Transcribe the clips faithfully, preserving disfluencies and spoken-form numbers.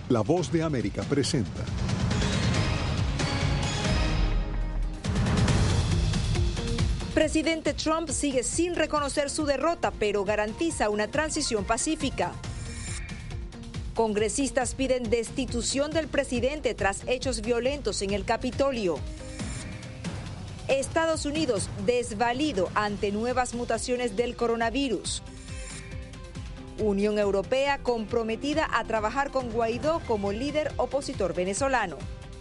La Voz de América presenta. Presidente Trump sigue sin reconocer su derrota, pero garantiza una transición pacífica. Congresistas piden destitución del presidente tras hechos violentos en el Capitolio. Estados Unidos desvalido ante nuevas mutaciones del coronavirus. Unión Europea comprometida a trabajar con Guaidó como líder opositor venezolano.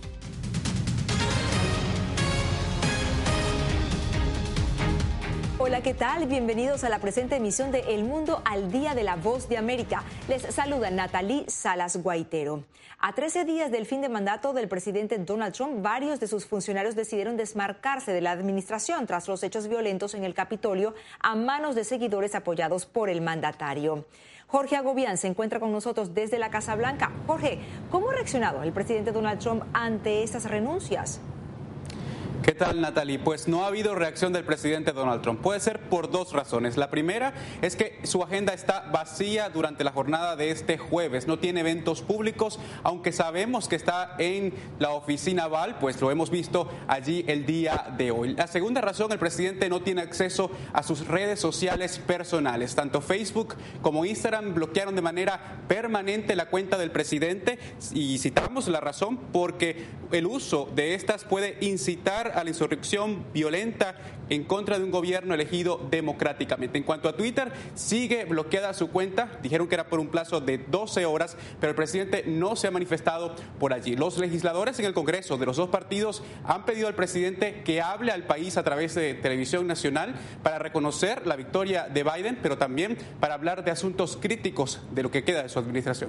Hola, ¿qué tal? Bienvenidos a la presente emisión de El Mundo al Día de la Voz de América. Les saluda Natalie Salas Guaitero. A trece días del fin de mandato del presidente Donald Trump, varios de sus funcionarios decidieron desmarcarse de la administración tras los hechos violentos en el Capitolio a manos de seguidores apoyados por el mandatario. Jorge Agobián se encuentra con nosotros desde la Casa Blanca. Jorge, ¿cómo ha reaccionado el presidente Donald Trump ante estas renuncias? ¿Qué tal, Natalie? Pues no ha habido reacción del presidente Donald Trump. Puede ser por dos razones. La primera es que su agenda está vacía durante la jornada de este jueves. No tiene eventos públicos, aunque sabemos que está en la oficina Oval, pues lo hemos visto allí el día de hoy. La segunda razón, el presidente no tiene acceso a sus redes sociales personales. Tanto Facebook como Instagram bloquearon de manera permanente la cuenta del presidente y citamos la razón porque el uso de estas puede incitar a la insurrección violenta en contra de un gobierno elegido democráticamente. En cuanto a Twitter, sigue bloqueada su cuenta. Dijeron que era por un plazo de doce horas, pero el presidente no se ha manifestado por allí. Los legisladores en el Congreso de los dos partidos han pedido al presidente que hable al país a través de televisión nacional para reconocer la victoria de Biden, pero también para hablar de asuntos críticos de lo que queda de su administración.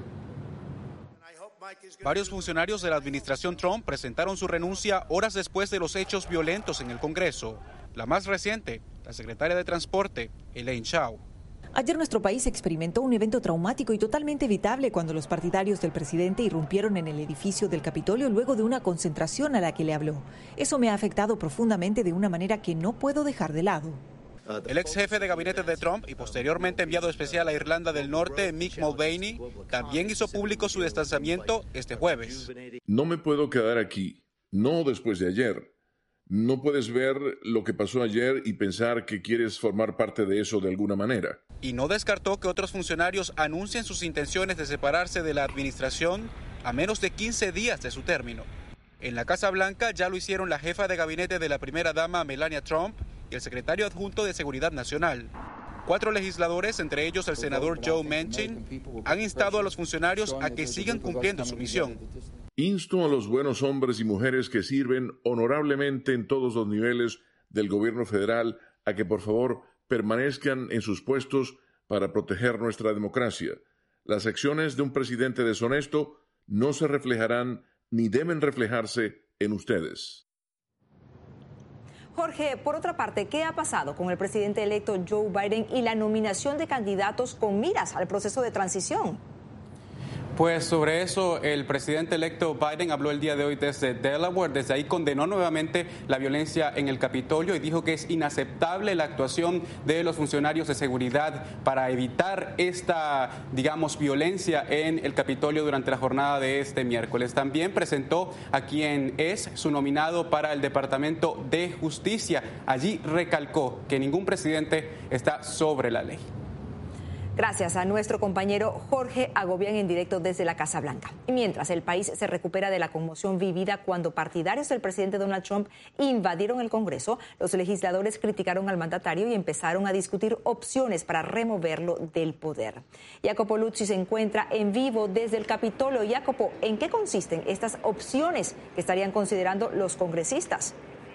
Varios funcionarios de la administración Trump presentaron su renuncia horas después de los hechos violentos en el Congreso. La más reciente, la secretaria de Transporte, Elaine Chao. Ayer nuestro país experimentó un evento traumático y totalmente evitable cuando los partidarios del presidente irrumpieron en el edificio del Capitolio luego de una concentración a la que le habló. Eso me ha afectado profundamente de una manera que no puedo dejar de lado. El ex jefe de gabinete de Trump y posteriormente enviado especial a Irlanda del Norte, Mick Mulvaney, también hizo público su distanciamiento este jueves. No me puedo quedar aquí, no después de ayer. No puedes ver lo que pasó ayer y pensar que quieres formar parte de eso de alguna manera. Y no descartó que otros funcionarios anuncien sus intenciones de separarse de la administración a menos de quince días de su término. En la Casa Blanca ya lo hicieron la jefa de gabinete de la primera dama, Melania Trump, y el secretario adjunto de Seguridad Nacional. Cuatro legisladores, entre ellos el senador Joe Manchin, han instado a los funcionarios a que sigan cumpliendo su misión. Insto a los buenos hombres y mujeres que sirven honorablemente en todos los niveles del gobierno federal a que por favor permanezcan en sus puestos para proteger nuestra democracia. Las acciones de un presidente deshonesto no se reflejarán ni deben reflejarse en ustedes. Jorge, por otra parte, ¿qué ha pasado con el presidente electo Joe Biden y la nominación de candidatos con miras al proceso de transición? Pues sobre eso, el presidente electo Biden habló el día de hoy desde Delaware. Desde ahí condenó nuevamente la violencia en el Capitolio y dijo que es inaceptable la actuación de los funcionarios de seguridad para evitar esta, digamos, violencia en el Capitolio durante la jornada de este miércoles. También presentó a quien es su nominado para el Departamento de Justicia. Allí recalcó que ningún presidente está sobre la ley. Gracias a nuestro compañero Jorge Agobián en directo desde la Casa Blanca. Y mientras el país se recupera de la conmoción vivida cuando partidarios del presidente Donald Trump invadieron el Congreso, los legisladores criticaron al mandatario y empezaron a discutir opciones para removerlo del poder. Jacopo Luzzi se encuentra en vivo desde el Capitolio. Jacopo, ¿en qué consisten estas opciones que estarían considerando los congresistas?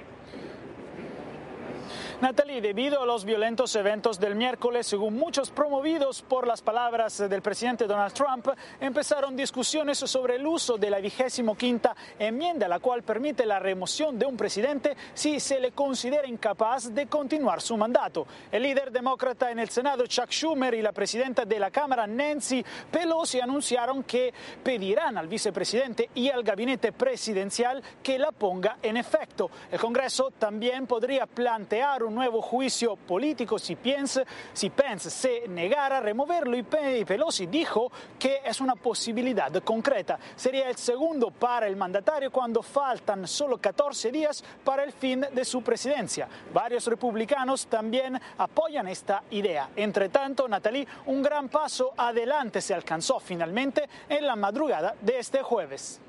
Natalie, debido a los violentos eventos del miércoles, según muchos promovidos por las palabras del presidente Donald Trump, empezaron discusiones sobre el uso de la vigésimo quinta enmienda, la cual permite la remoción de un presidente si se le considera incapaz de continuar su mandato. El líder demócrata en el Senado, Chuck Schumer, y la presidenta de la Cámara, Nancy Pelosi, anunciaron que pedirán al vicepresidente y al gabinete presidencial que la ponga en efecto. El Congreso también podría plantear un un nuevo juicio político si Pence, si Pence se negara a removerlo, y Pelosi dijo que es una posibilidad concreta. Sería el segundo para el mandatario cuando faltan solo catorce días para el fin de su presidencia. Varios republicanos también apoyan esta idea. Entre tanto, Natalie, un gran paso adelante se alcanzó finalmente en la madrugada de este jueves.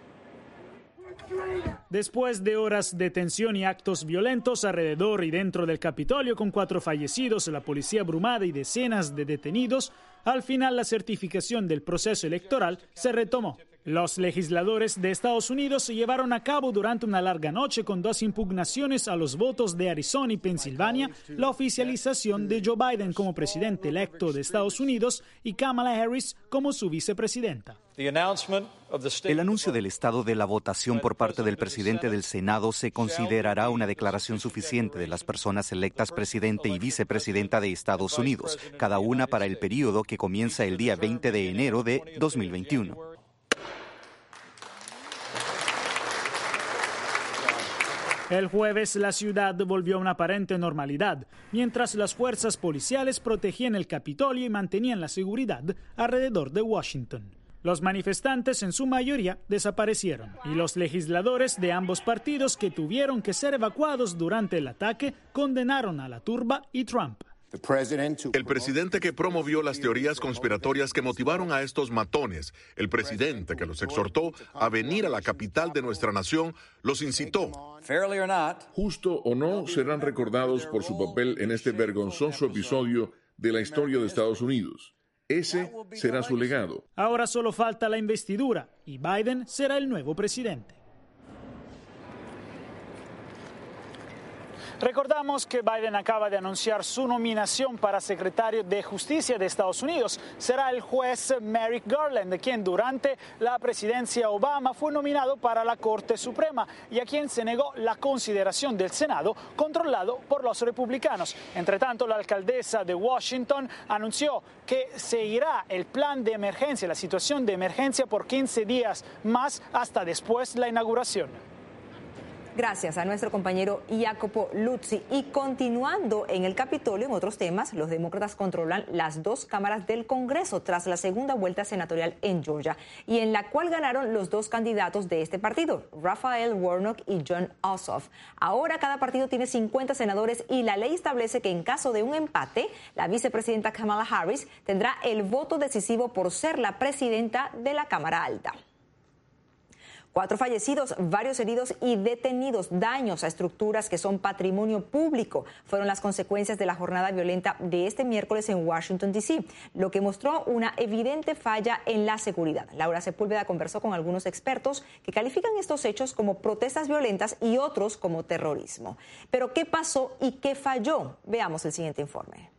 Después de horas de tensión y actos violentos alrededor y dentro del Capitolio, con cuatro fallecidos, la policía abrumada y decenas de detenidos, al final la certificación del proceso electoral se retomó. Los legisladores de Estados Unidos llevaron a cabo durante una larga noche, con dos impugnaciones a los votos de Arizona y Pensilvania, la oficialización de Joe Biden como presidente electo de Estados Unidos y Kamala Harris como su vicepresidenta. El anuncio del estado de la votación por parte del presidente del Senado se considerará una declaración suficiente de las personas electas presidente y vicepresidenta de Estados Unidos, cada una para el periodo que comienza el día veinte de enero de dos mil veintiuno. El jueves la ciudad volvió a una aparente normalidad, mientras las fuerzas policiales protegían el Capitolio y mantenían la seguridad alrededor de Washington. Los manifestantes en su mayoría desaparecieron y los legisladores de ambos partidos, que tuvieron que ser evacuados durante el ataque, condenaron a la turba y Trump. El presidente que promovió las teorías conspiratorias que motivaron a estos matones, el presidente que los exhortó a venir a la capital de nuestra nación, los incitó. Justo o no, serán recordados por su papel en este vergonzoso episodio de la historia de Estados Unidos. Ese será su legado. Ahora solo falta la investidura y Biden será el nuevo presidente. Recordamos que Biden acaba de anunciar su nominación para secretario de Justicia de Estados Unidos. Será el juez Merrick Garland, quien durante la presidencia Obama fue nominado para la Corte Suprema y a quien se negó la consideración del Senado, controlado por los republicanos. Entre tanto, la alcaldesa de Washington anunció que seguirá el plan de emergencia, la situación de emergencia, por quince días más hasta después de la inauguración. Gracias a nuestro compañero Jacopo Luzzi. Y continuando en el Capitolio, en otros temas, los demócratas controlan las dos cámaras del Congreso tras la segunda vuelta senatorial en Georgia, y en la cual ganaron los dos candidatos de este partido, Raphael Warnock y Jon Ossoff. Ahora cada partido tiene cincuenta senadores y la ley establece que en caso de un empate, la vicepresidenta Kamala Harris tendrá el voto decisivo por ser la presidenta de la Cámara Alta. Cuatro fallecidos, varios heridos y detenidos. Daños a estructuras que son patrimonio público fueron las consecuencias de la jornada violenta de este miércoles en Washington, D C, lo que mostró una evidente falla en la seguridad. Laura Sepúlveda conversó con algunos expertos que califican estos hechos como protestas violentas y otros como terrorismo. Pero ¿qué pasó y qué falló? Veamos el siguiente informe.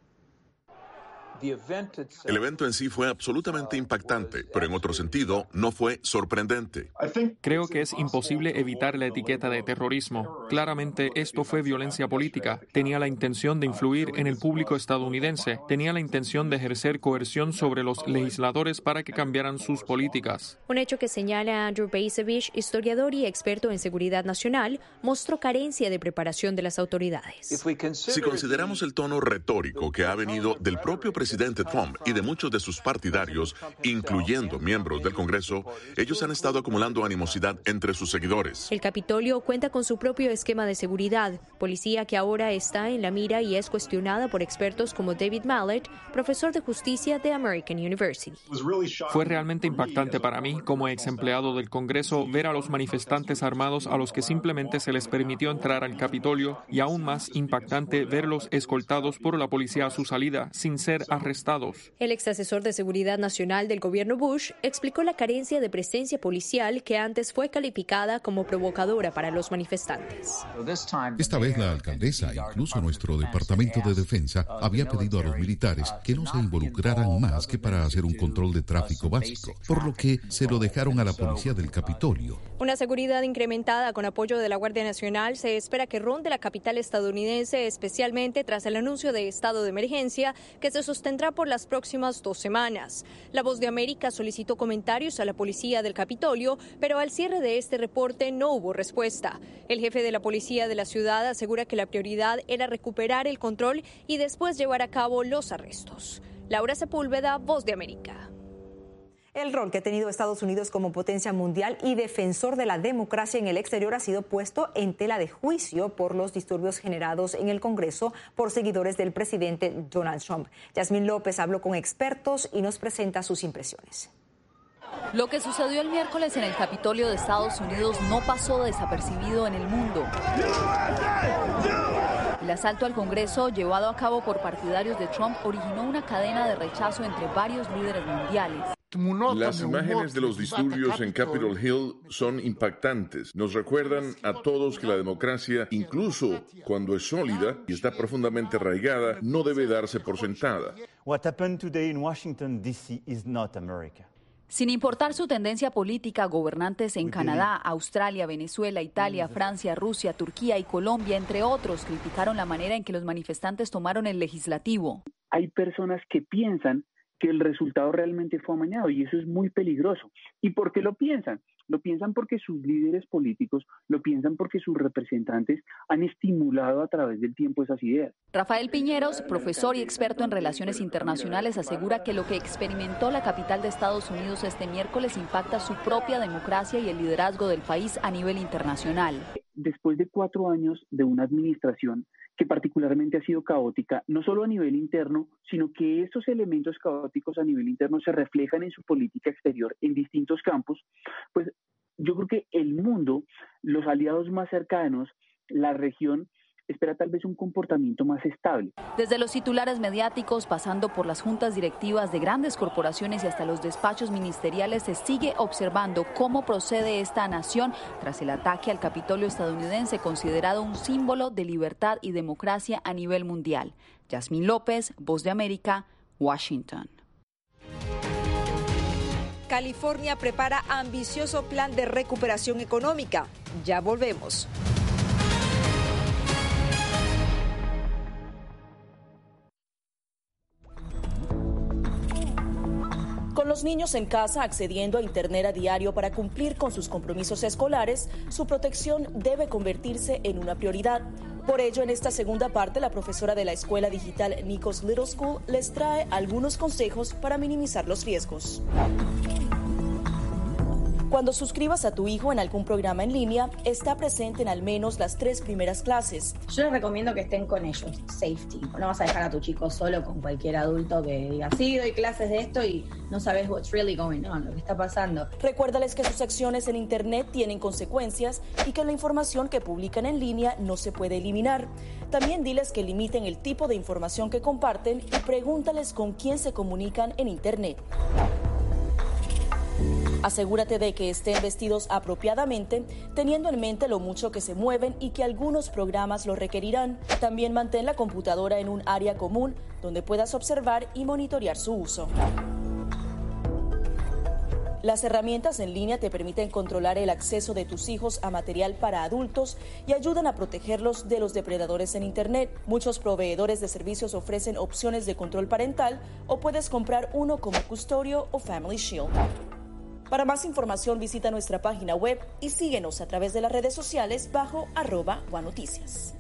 El evento en sí fue absolutamente impactante, pero en otro sentido no fue sorprendente. Creo que es imposible evitar la etiqueta de terrorismo. Claramente esto fue violencia política. Tenía la intención de influir en el público estadounidense. Tenía la intención de ejercer coerción sobre los legisladores para que cambiaran sus políticas. Un hecho que señala Andrew Bacevich, historiador y experto en seguridad nacional, mostró carencia de preparación de las autoridades. Si consideramos el tono retórico que ha venido del propio presidente presidente Trump y de muchos de sus partidarios, incluyendo miembros del Congreso, ellos han estado acumulando animosidad entre sus seguidores. El Capitolio cuenta con su propio esquema de seguridad, policía que ahora está en la mira y es cuestionada por expertos como David Mallet, profesor de justicia de American University. Fue realmente impactante para mí, como ex empleado del Congreso, ver a los manifestantes armados a los que simplemente se les permitió entrar al Capitolio, y aún más impactante verlos escoltados por la policía a su salida sin ser arrestados. El ex asesor de seguridad nacional del gobierno Bush explicó la carencia de presencia policial que antes fue calificada como provocadora para los manifestantes. Esta vez la alcaldesa, incluso nuestro departamento de defensa, había pedido a los militares que no se involucraran más que para hacer un control de tráfico básico, por lo que se lo dejaron a la policía del Capitolio. Una seguridad incrementada con apoyo de la Guardia Nacional se espera que ronde la capital estadounidense, especialmente tras el anuncio de estado de emergencia que se sustenta tendrá por las próximas dos semanas. La Voz de América solicitó comentarios a la policía del Capitolio, pero al cierre de este reporte no hubo respuesta. El jefe de la policía de la ciudad asegura que la prioridad era recuperar el control y después llevar a cabo los arrestos. Laura Sepúlveda, Voz de América. El rol que ha tenido Estados Unidos como potencia mundial y defensor de la democracia en el exterior ha sido puesto en tela de juicio por los disturbios generados en el Congreso por seguidores del presidente Donald Trump. Yasmín López habló con expertos y nos presenta sus impresiones. Lo que sucedió el miércoles en el Capitolio de Estados Unidos no pasó desapercibido en el mundo. El asalto al Congreso, llevado a cabo por partidarios de Trump, originó una cadena de rechazo entre varios líderes mundiales. Las imágenes de los disturbios en Capitol Hill son impactantes. Nos recuerdan a todos que la democracia, incluso cuando es sólida y está profundamente arraigada, no debe darse por sentada. What happened today in Washington, D C is not America. Sin importar su tendencia política, gobernantes en Canadá, Australia, Venezuela, Italia, Francia, Rusia, Turquía y Colombia, entre otros, criticaron la manera en que los manifestantes tomaron el legislativo. Hay personas que piensan que el resultado realmente fue amañado y eso es muy peligroso. ¿Y por qué lo piensan? Lo piensan porque sus líderes políticos, lo piensan porque sus representantes han estimulado a través del tiempo esas ideas. Rafael Piñeros, profesor y experto en relaciones internacionales, asegura que lo que experimentó la capital de Estados Unidos este miércoles impacta su propia democracia y el liderazgo del país a nivel internacional. Después de cuatro años de una administración que particularmente ha sido caótica, no solo a nivel interno, sino que estos elementos caóticos a nivel interno se reflejan en su política exterior en distintos campos, pues yo creo que el mundo, los aliados más cercanos, la región, espera tal vez un comportamiento más estable. Desde los titulares mediáticos, pasando por las juntas directivas de grandes corporaciones y hasta los despachos ministeriales, se sigue observando cómo procede esta nación tras el ataque al Capitolio estadounidense, considerado un símbolo de libertad y democracia a nivel mundial. Yasmín López, Voz de América, Washington. California prepara ambicioso plan de recuperación económica. Ya volvemos. Con los niños en casa accediendo a Internet a diario para cumplir con sus compromisos escolares, su protección debe convertirse en una prioridad. Por ello, en esta segunda parte, la profesora de la escuela digital Nikos Little School les trae algunos consejos para minimizar los riesgos. Cuando suscribas a tu hijo en algún programa en línea, está presente en al menos las tres primeras clases. Yo les recomiendo que estén con ellos, safety. No vas a dejar a tu chico solo con cualquier adulto que diga, sí, doy clases de esto y no sabes what's really going on, lo que está pasando. Recuérdales que sus acciones en Internet tienen consecuencias y que la información que publican en línea no se puede eliminar. También diles que limiten el tipo de información que comparten y pregúntales con quién se comunican en Internet. Asegúrate de que estén vestidos apropiadamente, teniendo en mente lo mucho que se mueven y que algunos programas lo requerirán. También mantén la computadora en un área común donde puedas observar y monitorear su uso. Las herramientas en línea te permiten controlar el acceso de tus hijos a material para adultos y ayudan a protegerlos de los depredadores en Internet. Muchos proveedores de servicios ofrecen opciones de control parental o puedes comprar uno como Custodio o Family Shield. Para más información visita nuestra página web y síguenos a través de las redes sociales bajo arroba guanoticias.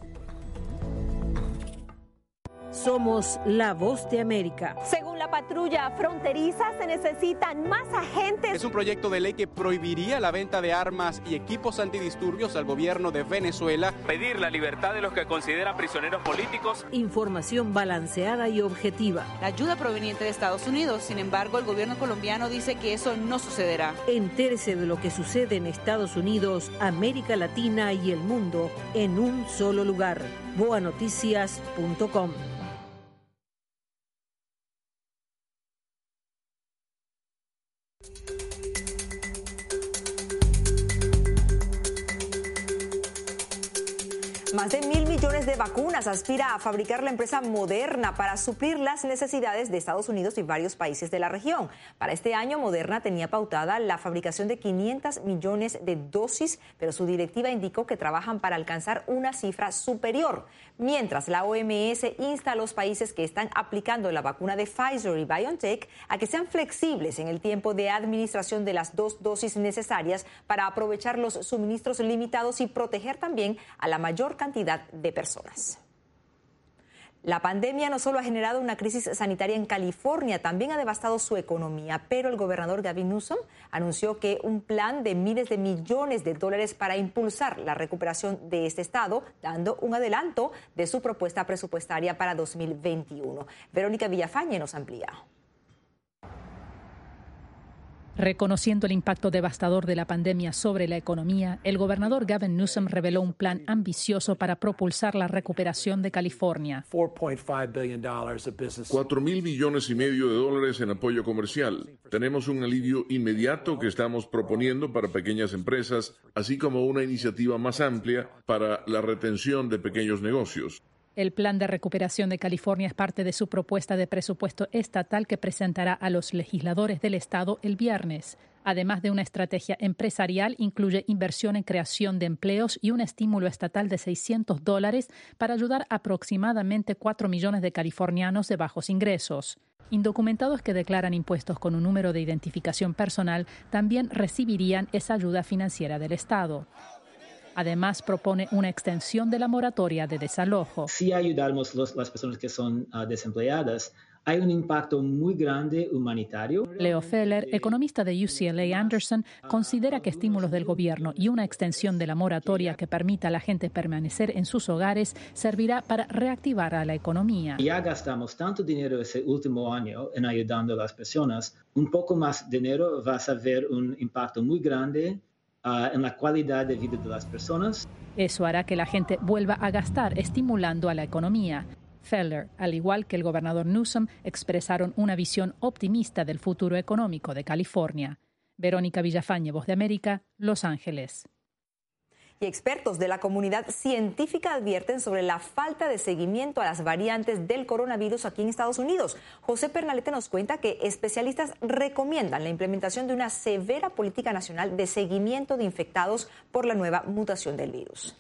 Somos la Voz de América. Según la patrulla fronteriza, se necesitan más agentes. Es un proyecto de ley que prohibiría la venta de armas y equipos antidisturbios al gobierno de Venezuela. Pedir la libertad de los que considera prisioneros políticos. Información balanceada y objetiva. La ayuda proveniente de Estados Unidos. Sin embargo, el gobierno colombiano dice que eso no sucederá. Entérese de lo que sucede en Estados Unidos, América Latina y el mundo en un solo lugar. boa noticias punto com. Más de mil millones de vacunas aspira a fabricar la empresa Moderna para suplir las necesidades de Estados Unidos y varios países de la región. Para este año, Moderna tenía pautada la fabricación de quinientos millones de dosis, pero su directiva indicó que trabajan para alcanzar una cifra superior. Mientras, la O M S insta a los países que están aplicando la vacuna de Pfizer y BioNTech a que sean flexibles en el tiempo de administración de las dos dosis necesarias para aprovechar los suministros limitados y proteger también a la mayor cantidad de personas. La pandemia no solo ha generado una crisis sanitaria en California, también ha devastado su economía, pero el gobernador Gavin Newsom anunció que un plan de miles de millones de dólares para impulsar la recuperación de este estado, dando un adelanto de su propuesta presupuestaria para dos mil veintiuno. Verónica Villafañe nos amplía. Reconociendo el impacto devastador de la pandemia sobre la economía, el gobernador Gavin Newsom reveló un plan ambicioso para propulsar la recuperación de California. Cuatro mil millones y medio de dólares en apoyo comercial. Tenemos un alivio inmediato que estamos proponiendo para pequeñas empresas, así como una iniciativa más amplia para la retención de pequeños negocios. El plan de recuperación de California es parte de su propuesta de presupuesto estatal que presentará a los legisladores del estado el viernes. Además de una estrategia empresarial, incluye inversión en creación de empleos y un estímulo estatal de seiscientos dólares para ayudar a aproximadamente cuatro millones de californianos de bajos ingresos. Indocumentados que declaran impuestos con un número de identificación personal también recibirían esa ayuda financiera del estado. Además, propone una extensión de la moratoria de desalojo. Si ayudamos a las personas que son uh, desempleadas, hay un impacto muy grande humanitario. Leo Feller, economista de U C L A Anderson, considera que estímulos del gobierno y una extensión de la moratoria que permita a la gente permanecer en sus hogares servirá para reactivar a la economía. Ya gastamos tanto dinero ese último año en ayudando a las personas. Un poco más dinero va a ver un impacto muy grande Uh, en la calidad de vida de las personas. Eso hará que la gente vuelva a gastar, estimulando a la economía. Feller, al igual que el gobernador Newsom, expresaron una visión optimista del futuro económico de California. Verónica Villafañe, Voz de América, Los Ángeles. Y expertos de la comunidad científica advierten sobre la falta de seguimiento a las variantes del coronavirus aquí en Estados Unidos. José Pernalete nos cuenta que especialistas recomiendan la implementación de una severa política nacional de seguimiento de infectados por la nueva mutación del virus.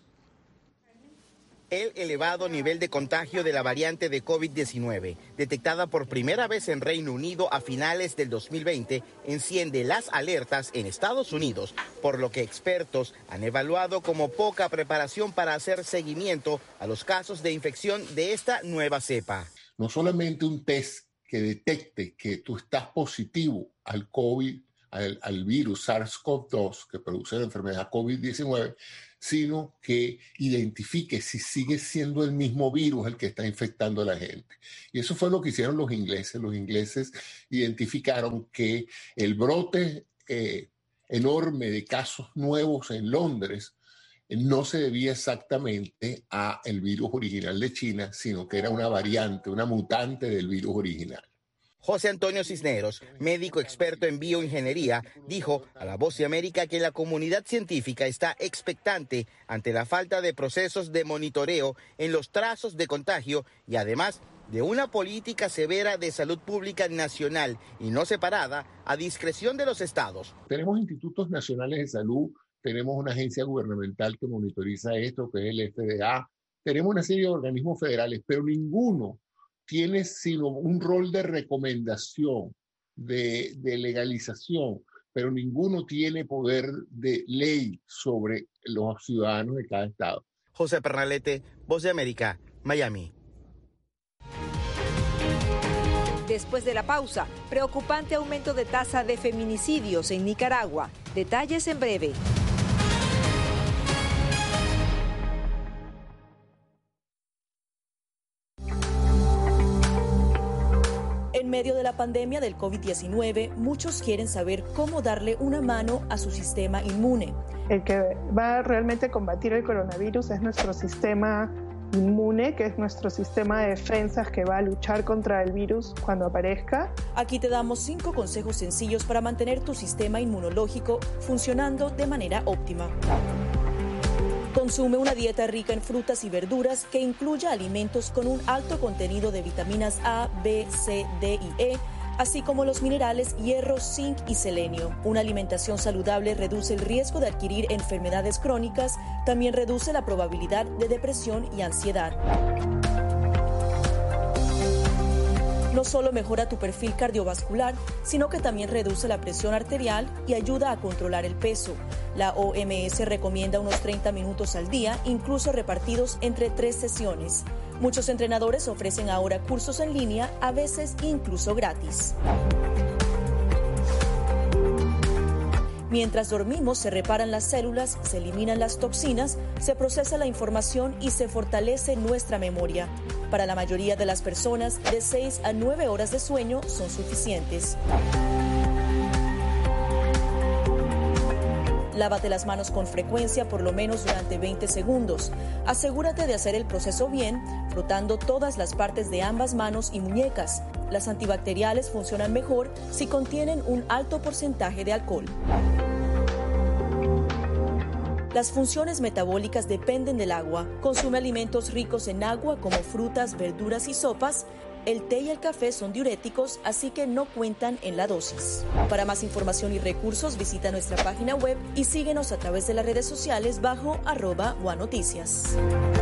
El elevado nivel de contagio de la variante de COVID diecinueve, detectada por primera vez en Reino Unido a finales del dos mil veinte, enciende las alertas en Estados Unidos, por lo que expertos han evaluado como poca preparación para hacer seguimiento a los casos de infección de esta nueva cepa. No solamente un test que detecte que tú estás positivo al COVID, al, al virus SARS-CoV dos que produce la enfermedad COVID diecinueve, sino que identifique si sigue siendo el mismo virus el que está infectando a la gente. Y eso fue lo que hicieron los ingleses. Los ingleses identificaron que el brote eh, enorme de casos nuevos en Londres eh, no se debía exactamente al virus original de China, sino que era una variante, una mutante del virus original. José Antonio Cisneros, médico experto en bioingeniería, dijo a La Voz de América que la comunidad científica está expectante ante la falta de procesos de monitoreo en los trazos de contagio y además de una política severa de salud pública nacional y no separada a discreción de los estados. Tenemos institutos nacionales de salud, tenemos una agencia gubernamental que monitoriza esto, que es el F D A, tenemos una serie de organismos federales, pero ninguno tiene sino un rol de recomendación, de, de legalización, pero ninguno tiene poder de ley sobre los ciudadanos de cada estado. José Pernalete, Voz de América, Miami. Después de la pausa, preocupante aumento de tasa de feminicidios en Nicaragua. Detalles en breve. En medio de la pandemia del COVID diecinueve, muchos quieren saber cómo darle una mano a su sistema inmune. El que va a realmente combatir el coronavirus es nuestro sistema inmune, que es nuestro sistema de defensas que va a luchar contra el virus cuando aparezca. Aquí te damos cinco consejos sencillos para mantener tu sistema inmunológico funcionando de manera óptima. Consume una dieta rica en frutas y verduras que incluya alimentos con un alto contenido de vitaminas A, B, C, D y E, así como los minerales hierro, zinc y selenio. Una alimentación saludable reduce el riesgo de adquirir enfermedades crónicas, también reduce la probabilidad de depresión y ansiedad. No solo mejora tu perfil cardiovascular, sino que también reduce la presión arterial y ayuda a controlar el peso. La O M S recomienda unos treinta minutos al día, incluso repartidos entre tres sesiones. Muchos entrenadores ofrecen ahora cursos en línea, a veces incluso gratis. Mientras dormimos, se reparan las células, se eliminan las toxinas, se procesa la información y se fortalece nuestra memoria. Para la mayoría de las personas, de seis a nueve horas de sueño son suficientes. Lávate las manos con frecuencia, por lo menos durante veinte segundos. Asegúrate de hacer el proceso bien, frotando todas las partes de ambas manos y muñecas. Las antibacteriales funcionan mejor si contienen un alto porcentaje de alcohol. Las funciones metabólicas dependen del agua. Consume alimentos ricos en agua como frutas, verduras y sopas. El té y el café son diuréticos, así que no cuentan en la dosis. Para más información y recursos, visita nuestra página web y síguenos a través de las redes sociales bajo arroba guanoticias.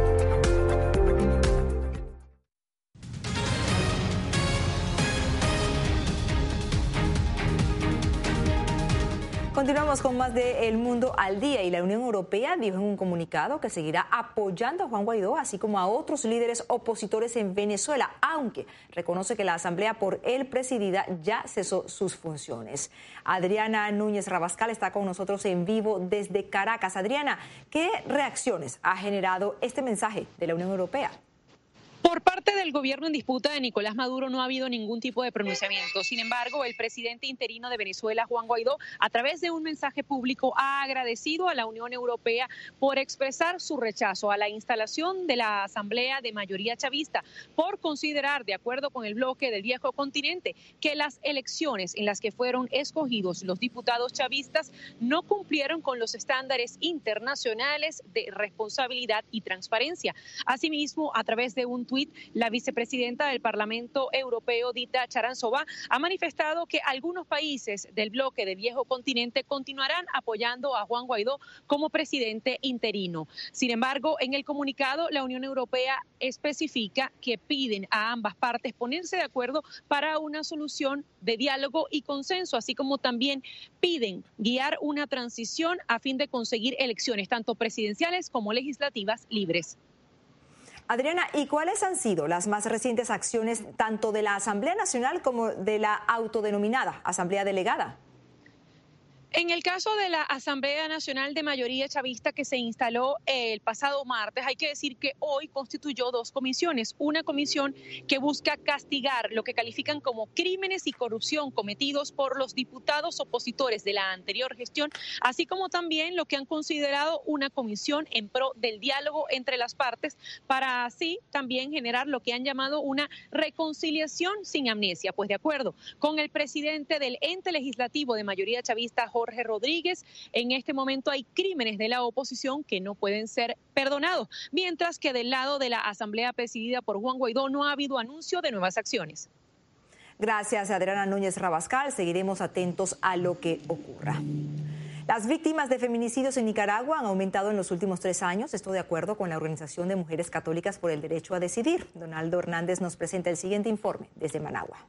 Continuamos con más de El Mundo al Día y la Unión Europea dijo en un comunicado que seguirá apoyando a Juan Guaidó, así como a otros líderes opositores en Venezuela, aunque reconoce que la asamblea por él presidida ya cesó sus funciones. Adriana Núñez Rabascal está con nosotros en vivo desde Caracas. Adriana, ¿qué reacciones ha generado este mensaje de la Unión Europea? Por parte del gobierno en disputa de Nicolás Maduro no ha habido ningún tipo de pronunciamiento. Sin embargo, el presidente interino de Venezuela, Juan Guaidó, a través de un mensaje público ha agradecido a la Unión Europea por expresar su rechazo a la instalación de la Asamblea de Mayoría Chavista, por considerar, de acuerdo con el bloque del Viejo Continente, que las elecciones en las que fueron escogidos los diputados chavistas no cumplieron con los estándares internacionales de responsabilidad y transparencia. Asimismo, a través de un tuit, la vicepresidenta del Parlamento Europeo, Dita Charanzová, ha manifestado que algunos países del bloque del Viejo Continente continuarán apoyando a Juan Guaidó como presidente interino. Sin embargo, en el comunicado, la Unión Europea especifica que piden a ambas partes ponerse de acuerdo para una solución de diálogo y consenso, así como también piden guiar una transición a fin de conseguir elecciones tanto presidenciales como legislativas libres. Adriana, ¿y cuáles han sido las más recientes acciones tanto de la Asamblea Nacional como de la autodenominada Asamblea Delegada? En el caso de la Asamblea Nacional de Mayoría Chavista que se instaló el pasado martes, hay que decir que hoy constituyó dos comisiones. Una comisión que busca castigar lo que califican como crímenes y corrupción cometidos por los diputados opositores de la anterior gestión, así como también lo que han considerado una comisión en pro del diálogo entre las partes, para así también generar lo que han llamado una reconciliación sin amnesia. Pues de acuerdo con el presidente del ente legislativo de Mayoría Chavista, Jorge Rodríguez, en este momento hay crímenes de la oposición que no pueden ser perdonados, mientras que del lado de la Asamblea presidida por Juan Guaidó no ha habido anuncio de nuevas acciones. Gracias, Adriana Núñez Rabascal. Seguiremos atentos a lo que ocurra. Las víctimas de feminicidios en Nicaragua han aumentado en los últimos tres años, esto de acuerdo con la Organización de Mujeres Católicas por el Derecho a Decidir. Donaldo Hernández nos presenta el siguiente informe desde Managua.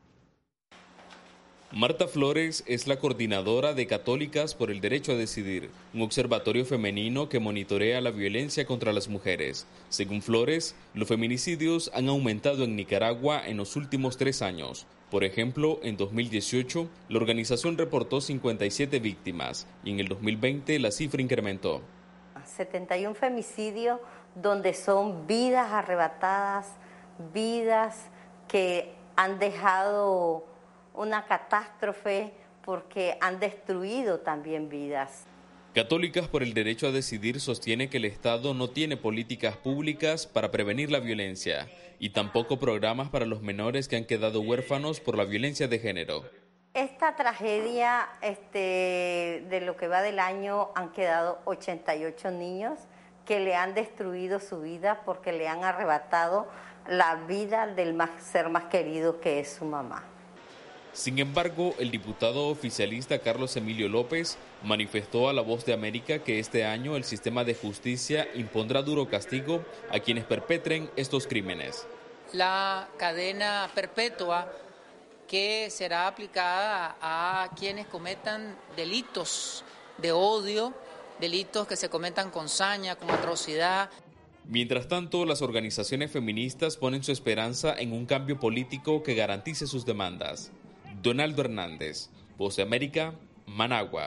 Marta Flores es la coordinadora de Católicas por el Derecho a Decidir, un observatorio femenino que monitorea la violencia contra las mujeres. Según Flores, los feminicidios han aumentado en Nicaragua en los últimos tres años. Por ejemplo, en dos mil dieciocho, la organización reportó cincuenta y siete víctimas y en el dos mil veinte la cifra incrementó. setenta y un femicidios donde son vidas arrebatadas, vidas que han dejado una catástrofe porque han destruido también vidas. Católicas por el Derecho a Decidir sostiene que el Estado no tiene políticas públicas para prevenir la violencia y tampoco programas para los menores que han quedado huérfanos por la violencia de género. Esta tragedia, este, de lo que va del año, han quedado ochenta y ocho niños que le han destruido su vida porque le han arrebatado la vida del más, ser más querido que es su mamá. Sin embargo, el diputado oficialista Carlos Emilio López manifestó a La Voz de América que este año el sistema de justicia impondrá duro castigo a quienes perpetren estos crímenes. La cadena perpetua que será aplicada a quienes cometan delitos de odio, delitos que se cometan con saña, con atrocidad. Mientras tanto, las organizaciones feministas ponen su esperanza en un cambio político que garantice sus demandas. Donaldo Hernández, Voz de América, Managua.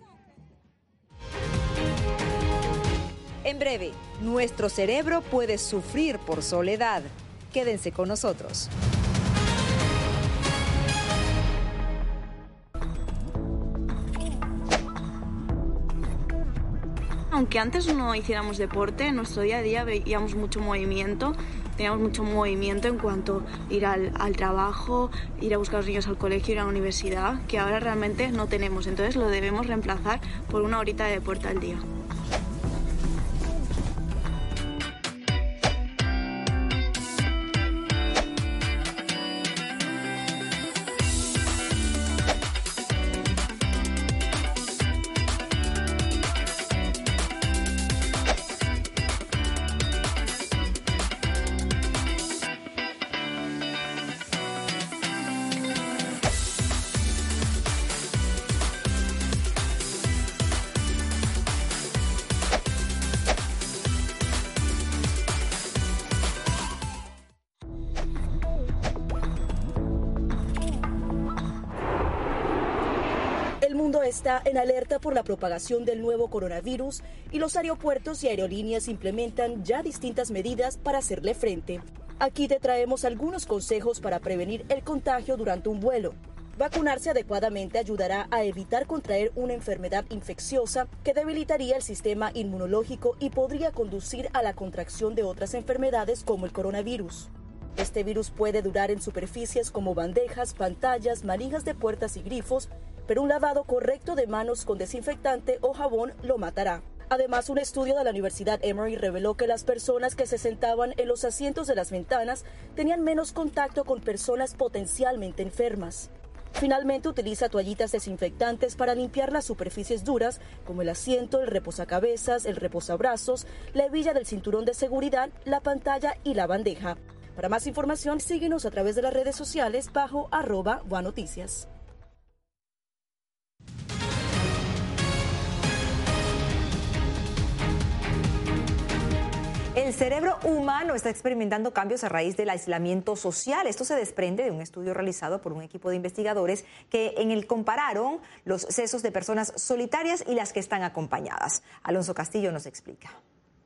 En breve, nuestro cerebro puede sufrir por soledad. Quédense con nosotros. Aunque antes no hiciéramos deporte, en nuestro día a día veíamos mucho movimiento, teníamos mucho movimiento en cuanto a ir al, al trabajo, ir a buscar a los niños al colegio, ir a la universidad, que ahora realmente no tenemos. Entonces lo debemos reemplazar por una horita de deporte al día. Está en alerta por la propagación del nuevo coronavirus y los aeropuertos y aerolíneas implementan ya distintas medidas para hacerle frente. Aquí te traemos algunos consejos para prevenir el contagio durante un vuelo. Vacunarse adecuadamente ayudará a evitar contraer una enfermedad infecciosa que debilitaría el sistema inmunológico y podría conducir a la contracción de otras enfermedades como el coronavirus. Este virus puede durar en superficies como bandejas, pantallas, manijas de puertas y grifos, pero un lavado correcto de manos con desinfectante o jabón lo matará. Además, un estudio de la Universidad Emory reveló que las personas que se sentaban en los asientos de las ventanas tenían menos contacto con personas potencialmente enfermas. Finalmente, utiliza toallitas desinfectantes para limpiar las superficies duras como el asiento, el reposacabezas, el reposabrazos, la hebilla del cinturón de seguridad, la pantalla y la bandeja. Para más información, síguenos a través de las redes sociales bajo arroba Guanoticias. El cerebro humano está experimentando cambios a raíz del aislamiento social. Esto se desprende de un estudio realizado por un equipo de investigadores que en el compararon los sesos de personas solitarias y las que están acompañadas. Alonso Castillo nos explica.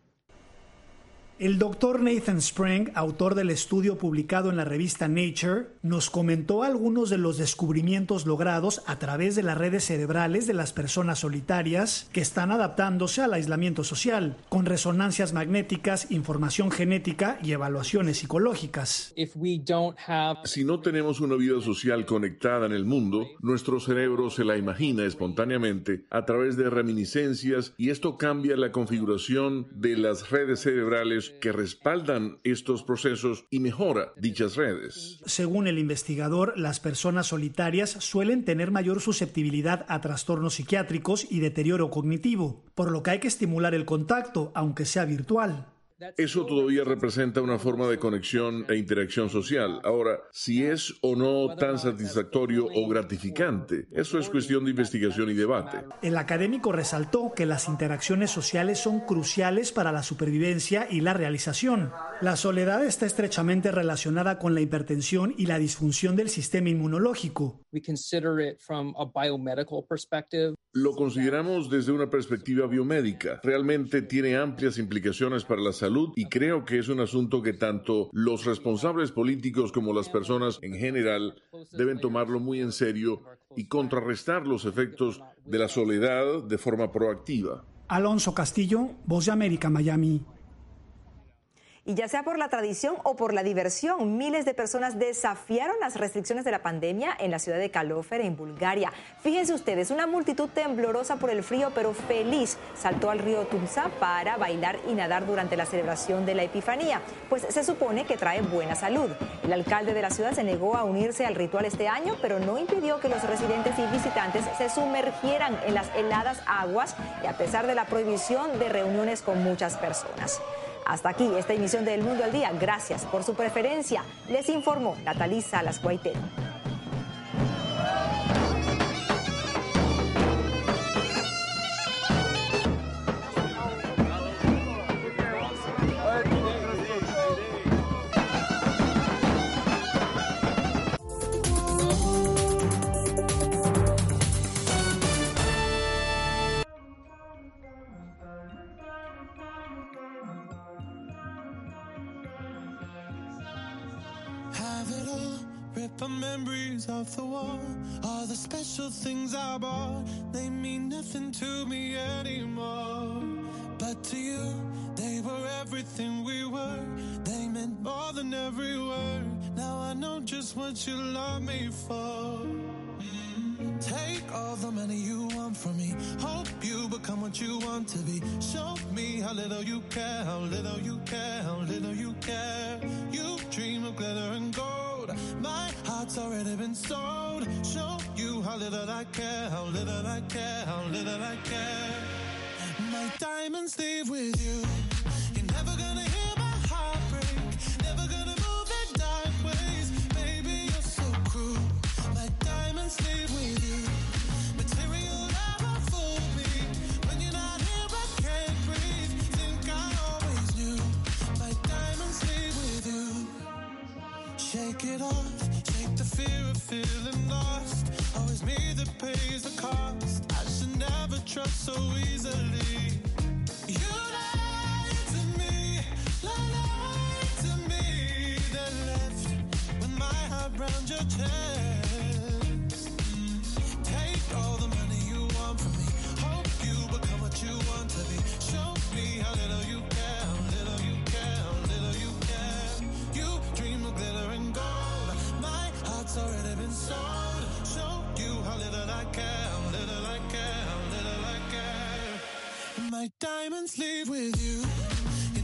El doctor Nathan Spreng, autor del estudio publicado en la revista Nature, nos comentó algunos de los descubrimientos logrados a través de las redes cerebrales de las personas solitarias que están adaptándose al aislamiento social, con resonancias magnéticas, información genética y evaluaciones psicológicas. Si no tenemos una vida social conectada en el mundo, nuestro cerebro se la imagina espontáneamente a través de reminiscencias y esto cambia la configuración de las redes cerebrales que respaldan estos procesos y mejora dichas redes. Según el investigador, las personas solitarias suelen tener mayor susceptibilidad a trastornos psiquiátricos y deterioro cognitivo, por lo que hay que estimular el contacto, aunque sea virtual. Eso todavía representa una forma de conexión e interacción social. Ahora, si es o no tan satisfactorio o gratificante, eso es cuestión de investigación y debate. El académico resaltó que las interacciones sociales son cruciales para la supervivencia y la realización. La soledad está estrechamente relacionada con la hipertensión y la disfunción del sistema inmunológico. Lo consideramos desde una perspectiva biomédica. Realmente tiene amplias implicaciones para la salud y creo que es un asunto que tanto los responsables políticos como las personas en general deben tomarlo muy en serio y contrarrestar los efectos de la soledad de forma proactiva. Alonso Castillo, Voz de América, Miami. Y ya sea por la tradición o por la diversión, miles de personas desafiaron las restricciones de la pandemia en la ciudad de Kalofer, en Bulgaria. Fíjense ustedes, una multitud temblorosa por el frío, pero feliz, saltó al río Tunza para bailar y nadar durante la celebración de la Epifanía, pues se supone que trae buena salud. El alcalde de la ciudad se negó a unirse al ritual este año, pero no impidió que los residentes y visitantes se sumergieran en las heladas aguas, y a pesar de la prohibición de reuniones con muchas personas. Hasta aquí esta emisión de El Mundo al Día. Gracias por su preferencia. Les informó Natalí Salas Guaitero. The memories of the war, all the special things I bought, they mean nothing to me anymore. But to you, they were everything we were. They meant more than every word. Now I know just what you love me for. Mm. Take all the money you want from me. Hope you become what you want to be. Show me how little you care, how little you care, how little you care. You dream of glitter and gold. My heart's already been sold. Show you how little I care, how little I care, how little I care. My diamonds leave with you. You're never gonna hear my heart break. Never gonna move in dark ways. Baby, you're so cruel. My diamonds leave with you. Material never fooled me. When you're not here, I can't breathe. Think I always knew. My diamonds leave with you. Shake it off. The fear of feeling lost, always me that pays the cost. I should never trust so easily. You lied to me, lied to me. That left with my heart round your chest. Mm. Take all the money you want from me. Hope you become what you want to be. Show me how little you care, how little you care, how little you care. You dream of glitter and gold. It's already been sold. Show you how little I care, how little I care, how little I care. My diamonds leave with you.